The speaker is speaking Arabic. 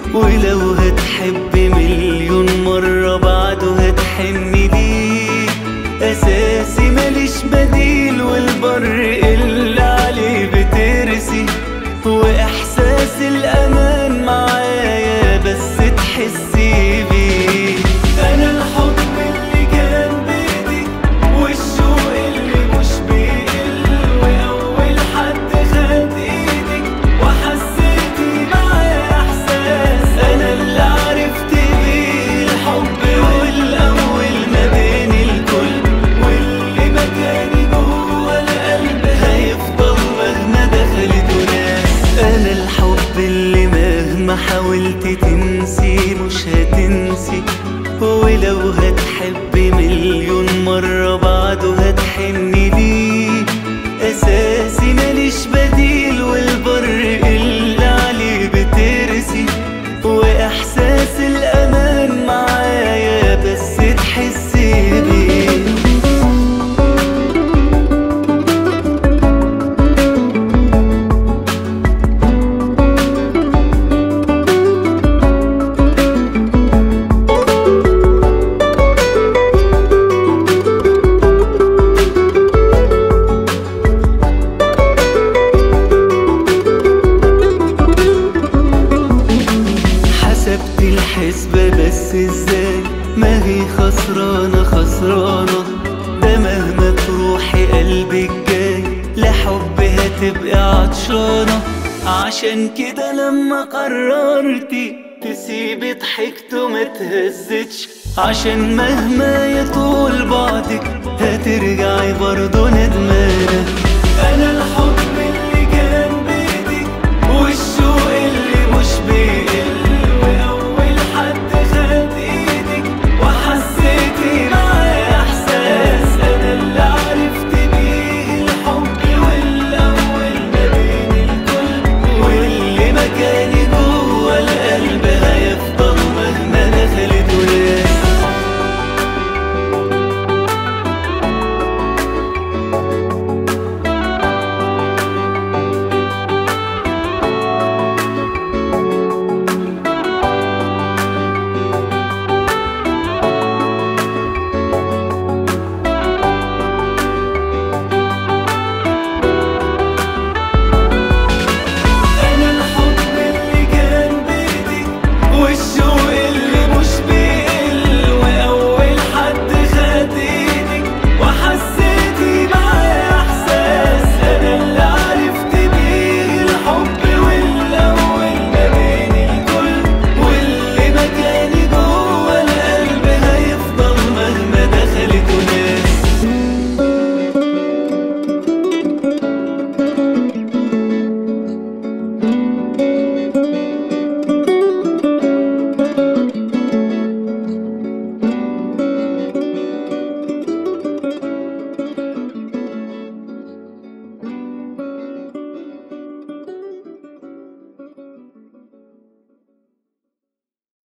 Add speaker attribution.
Speaker 1: ولو هتحب مليون مرة بعده هتحن ليه. أساسي ماليش بديل والبر اللي عليه بترسي، وإحساس الأمان معايا بس تحسي بيه. أنا الحب اللي كان بإيدك والشوق اللي مش بيقل، وأول حد خد إيدك وحسيتي معايا إحساس. أنا اللي عرفت بيه الحب والأول ما بين الكل، واللي مكاني جوه القلب هيفضل مهما دخلته ناس. أنا الحب اللي مهما حاولت تنسي مش هتنسي، ولو هتحب مليون مرة بعده هتحن ليه. أساسي ماليش بديل والبر اللي عليه بترسي، وإحساس الأمان معايا بس تحسي بيه. حسبت الحسبة بس ازاي، ما هي خسرانة خسرانة. ده مهما تروحي قلبك جاي لحب هتبقى عطشانة. عشان كده لما قررتي تسيبي ضحكت وما تهزتش، عشان مهما يطول بعدك هترجعي برضه ندمانة. أنا الحب